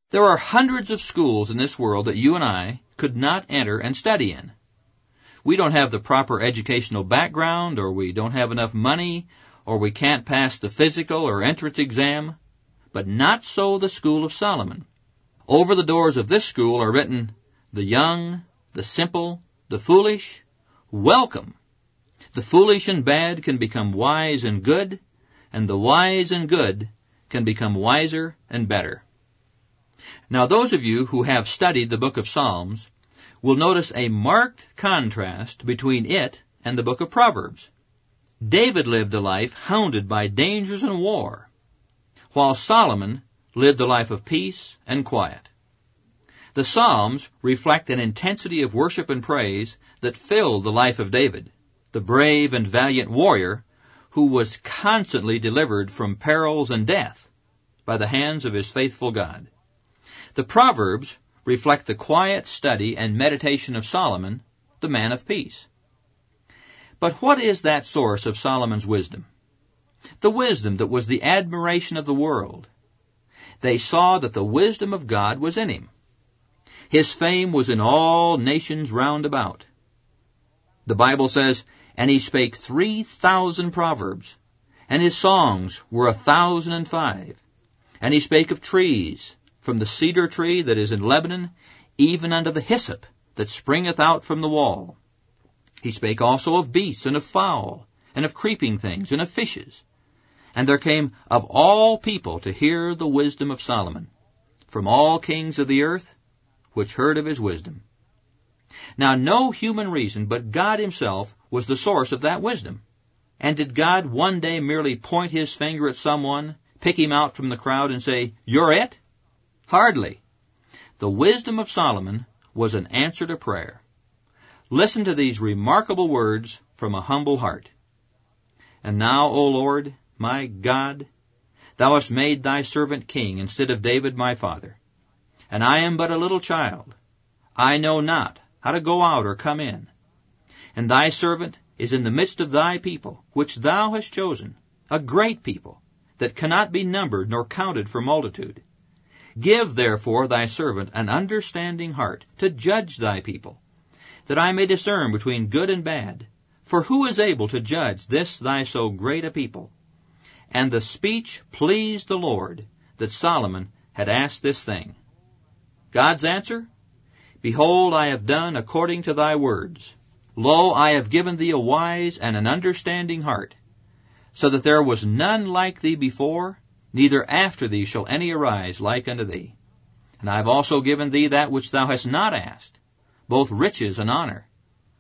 There are hundreds of schools in this world that you and I could not enter and study in. We don't have the proper educational background, or we don't have enough money, or we can't pass the physical or entrance exam. But not so the School of Solomon. Over the doors of this school are written, "The young, the simple, the foolish, welcome." The foolish and bad can become wise and good, and the wise and good can become wiser and better. Now, those of you who have studied the book of Psalms will notice a marked contrast between it and the book of Proverbs. David lived a life hounded by dangers and war, while Solomon lived a life of peace and quiet. The Psalms reflect an intensity of worship and praise that filled the life of David, the brave and valiant warrior who was constantly delivered from perils and death by the hands of his faithful God. The Proverbs reflect the quiet study and meditation of Solomon, the man of peace. But what is that source of Solomon's wisdom? The wisdom that was the admiration of the world. They saw that the wisdom of God was in him. His fame was in all nations round about. The Bible says, "And he spake 3,000 proverbs, and his songs were 1,005. And he spake of trees, from the cedar tree that is in Lebanon, even unto the hyssop that springeth out from the wall. He spake also of beasts, and of fowl, and of creeping things, and of fishes. And there came of all people to hear the wisdom of Solomon, from all kings of the earth, which heard of his wisdom." Now, no human reason but God himself was the source of that wisdom. And did God one day merely point his finger at someone, pick him out from the crowd, and say, "You're it"? Hardly. The wisdom of Solomon was an answer to prayer. Listen to these remarkable words from a humble heart. "And now, O Lord, my God, thou hast made thy servant king instead of David my father. And I am but a little child. I know not how to go out or come in. And thy servant is in the midst of thy people, which thou hast chosen, a great people, that cannot be numbered nor counted for multitude. Give therefore thy servant an understanding heart to judge thy people, that I may discern between good and bad. For who is able to judge this thy so great a people?" And the speech pleased the Lord, that Solomon had asked this thing. God's answer? "Behold, I have done according to thy words. Lo, I have given thee a wise and an understanding heart, so that there was none like thee before, neither after thee shall any arise like unto thee. And I have also given thee that which thou hast not asked, both riches and honor,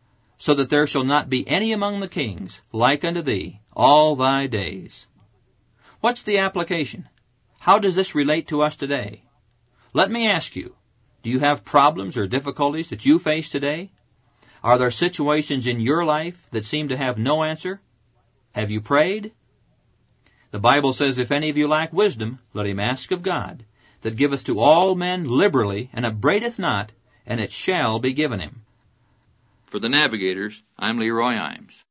so that there shall not be any among the kings like unto thee all thy days." What's the application? How does this relate to us today? Let me ask you, do you have problems or difficulties that you face today? Are there situations in your life that seem to have no answer? Have you prayed? The Bible says, "If any of you lack wisdom, let him ask of God, that giveth to all men liberally, and upbraideth not, and it shall be given him." For the Navigators, I'm Leroy Imes.